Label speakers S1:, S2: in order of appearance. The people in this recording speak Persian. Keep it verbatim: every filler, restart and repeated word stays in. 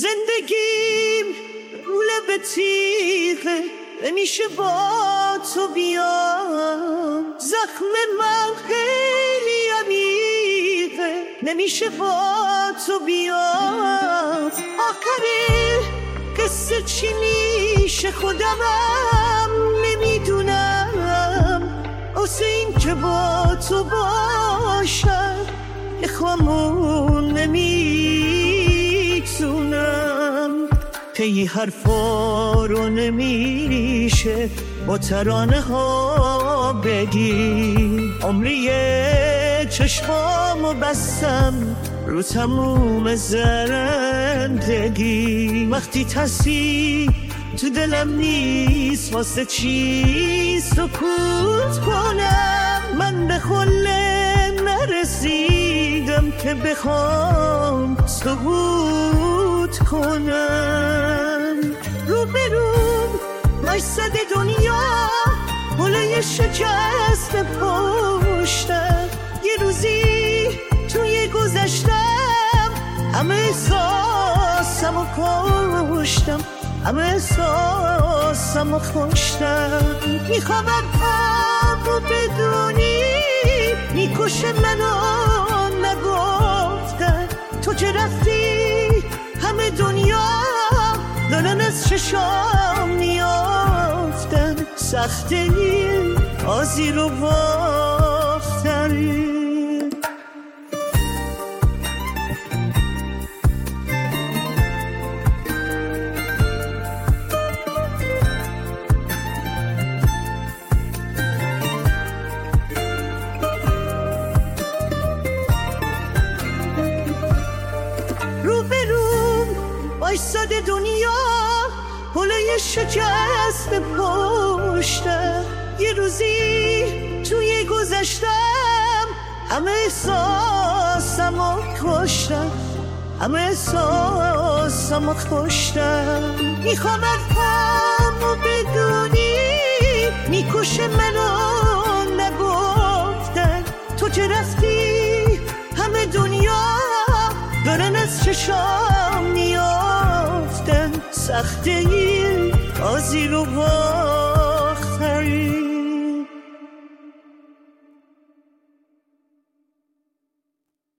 S1: زندگیم رو لب تیغه، نمیشه با تو بیام. زخم من خیلی عمیقه، نمیشه با تو بیام. آخره قصه چی میشه خودمم نمیدونم. واسه این که با تو باشم اخوامون نمیتونم. پی حرفا رو نمیشه با ترانه ها بگی. عمری چشمامو بستم رو تموم زندگی. وقتی ترسی تو دلم نیست واسه چی سکوت کنم. من به خله نرسیدم که بخوام سکوت کنم. رو به رو وایساد دنیا حاله شکست پشتم. یه روزی توی گذشتم همه احساسم و کشتم، همه احساسم و کشتم. میخوام همو بدونی میکشه منو نگفتن. تو که رفتی همه دنیا دارن از چشام میافتن. سخته این بازی رو باختن. وایساد دنیا حاله شکست پشتم. یه روزی توی گذشتم همه احساسم و کشتم، همه احساسم و کشتم. میخوام از همو بدونی میکشه منو نگفتن. تو که رفتی همه دنیا دارن از چشام میافتن. سخته این بازی رو با